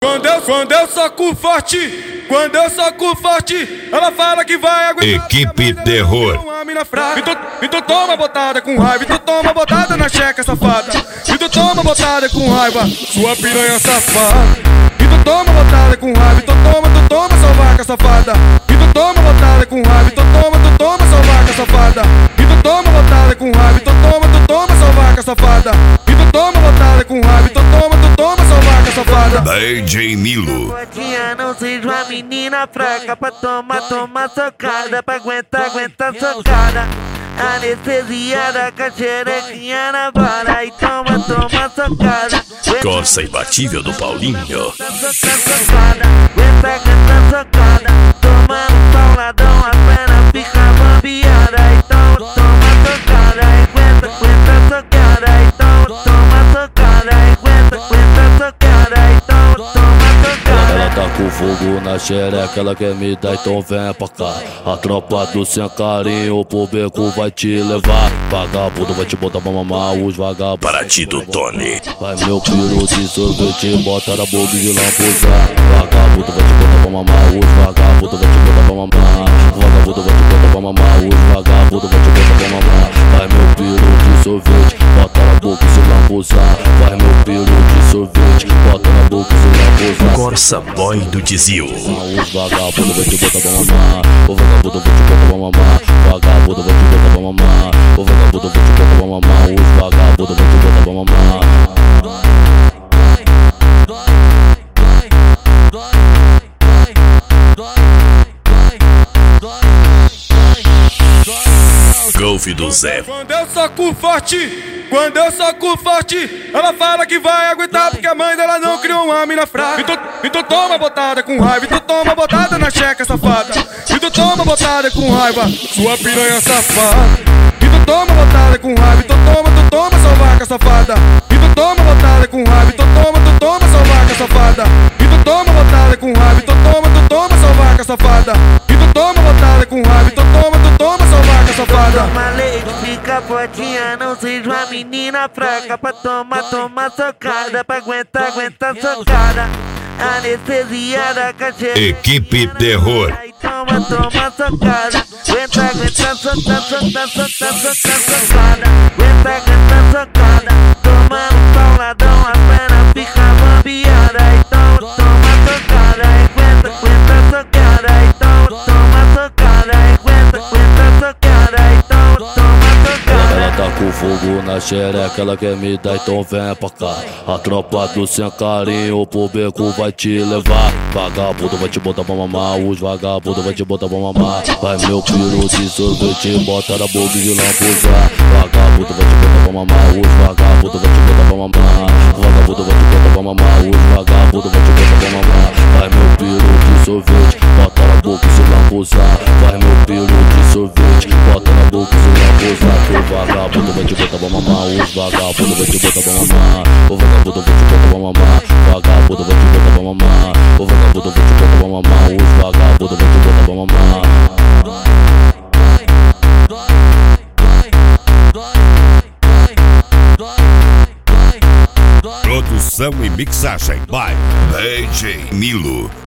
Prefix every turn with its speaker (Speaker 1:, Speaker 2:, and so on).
Speaker 1: Quando eu soco forte, ela fala que vai aguentar.
Speaker 2: Equipe Terror.
Speaker 1: Então toma botada com raiva, então toma botada na checa safada. Então toma botada com raiva, sua piranha safada. Então toma botada com raiva, então toma sua vaca safada. Então toma botada com raiva, então toma sua vaca safada. Então toma botada com raiva, então toma sua vaca safada. Então toma botada com raiva, então toma sua vaca safada.
Speaker 2: DJ Milo.
Speaker 3: Não seja uma menina fraca pra tomar socada, pra aguentar socada. Anestesiada com a xerequinha na vara e toma socada.
Speaker 2: Corsa imbatível do Paulinho.
Speaker 3: Socada, aguenta socada. Tomando pauladão, a perna fica bambeada. Então toma socada, aguenta socada. Então toma socada, aguenta socada. Então toma socada.
Speaker 4: Ela tá com fogo na xereca, ela quer me dar, então vem pra cá. A tropa do sem carinho pro beco vai te levar. Vagabundo vai te botar pra mamar, os vagabundos.
Speaker 2: Para ti do Tony.
Speaker 4: Vai meu piru de sorvete, bota na boca de lambuzar. Vagabundo vai te botar pra mamar, os vagabundos vai te botar pra mamar. Vagabundo vai te botar pra mamar, os vagabundos vai te botar pra mamar. Vai meu piru de sorvete, bota na boca de lambuzar. Vai meu piru de sorvete, bota na boca de lambuzar.
Speaker 2: Corsa Boy do Dizil.
Speaker 4: Os vagabundos vai te botar pra mamar. O vagabundo vai te botar pra mamar. Vagabundo vai te botar pra mamar. O vagabundo vai te botar pra mamar. Os vagabundos vai te botar pra mamar.
Speaker 2: Golf do Zé.
Speaker 1: Quando eu soco forte, ela fala que vai aguentar porque a mãe dela não criou uma mina fraca. Então toma botada com raiva, então toma botada na checa safada. Então toma botada com raiva, sua piranha safada. Então toma botada com raiva, então toma sua vaca safada. Então toma botada com raiva, então toma sua vaca safada. Então toma botada com raiva, então toma sua vaca safada. Então toma botada com raiva, então toma sua vaca safada.
Speaker 3: Toma leite, fica fortinha, não seja uma menina fraca pra tomar socada, pra aguentar socada. Anestesiada com a xerequinha.
Speaker 2: Equipe Terror.
Speaker 3: Toma socada, aguenta socada, aguenta socada. Tomando pauladão, a perna fica bambeada. Então toma socada, aguenta socada. Então toma socada, aguenta socada. Então toma socada.
Speaker 4: Ela tá com fogo na xereca, ela quer me dar, então vem pra cá. A tropa do sem carinho pro beco vai te levar. Vagabundo vai te botar pra mamar, os vagabundos vai te botar pra mamar. Vai meu piru de sorvete, bota na boca de lambuzar. Vagabundo vai te botar pra mamar, os vagabundos vai te botar pra mamar. Vagabundo vai te botar pra mamar, os vagabundos vai te botar pra mamar. Vai meu piru de sorvete, bota na boca de lambuzar. Vai meu piru de sorvete, bota na boca de lambuzar. O vagabundo vai te botar pra mamar, os vagabundos vai te botar pra mamar. O vagabundo vai te botar pra mamar, vagabundo vai te botar pra mamar. O vagabundo vai te botar pra mamar, os vagabundos vai te botar pra mamar.
Speaker 2: Produção e mixagem by DJ Milo.